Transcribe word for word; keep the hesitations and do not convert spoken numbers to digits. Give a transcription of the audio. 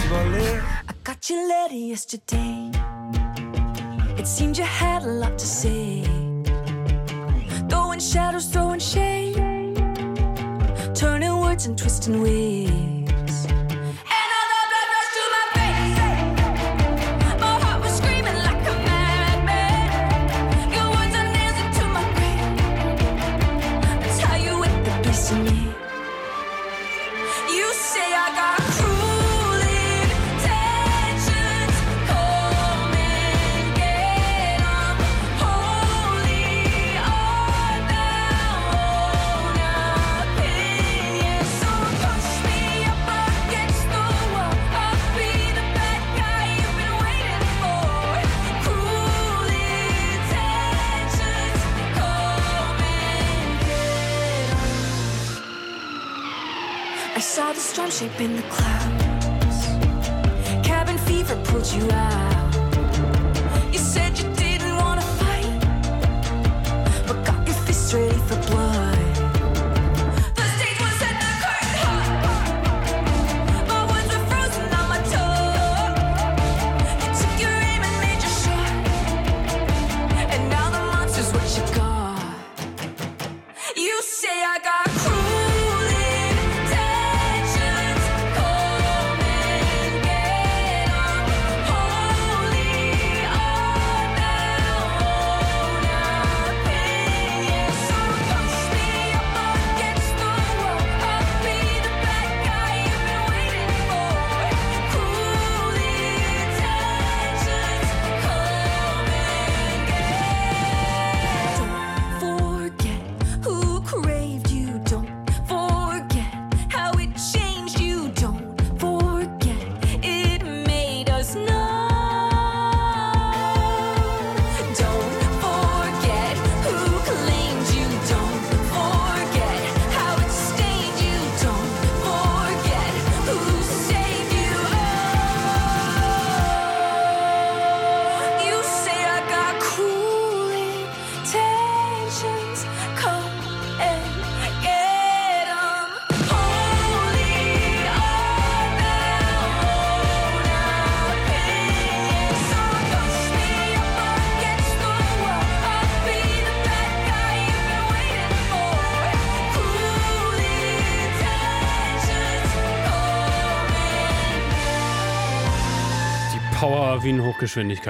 voler. I got your letter yesterday. It seemed you had a lot to say. Throwing shadows, throwing shade, turning words and twisting ways. And all the blood rushed to my face. My heart was screaming like a madman. Your words are nails into my brain. That's how you whip the beast in me. You say I got cruel intentions. Come and get 'em. Holy on their own opinion. So push me up against the wall. I'll be the bad guy you've been waiting for. Cruel intentions. Come and get 'em. I saw the storm shape in the clouds. Cabin fever pulled you out. You said you didn't want to fight, but got your fists ready for blood. The stage was set, the curtain hot. My words were frozen on my tongue. You took your aim and made your shot, and now the monster's what you got. You say I got cruel intentions. Come and get 'em. Holy on their own opinion. So push me up against the wall. I'll be the bad guy you've been waiting for. Cruel intentions. Come and get 'em. Don't forget who craved you. Don't forget how it changed you. Don't forget it made us numb. Don't forget who claimed you. Don't forget how it stained you. Don't forget who saved you. Oh, you say I got cruel intentions. Come and get 'em. Holy on their own opinion. So push me up against the wall. I'll be the bad guy you've been waiting for. Cruel intentions. Come and Die Power wie in Hochgeschwindigkeit.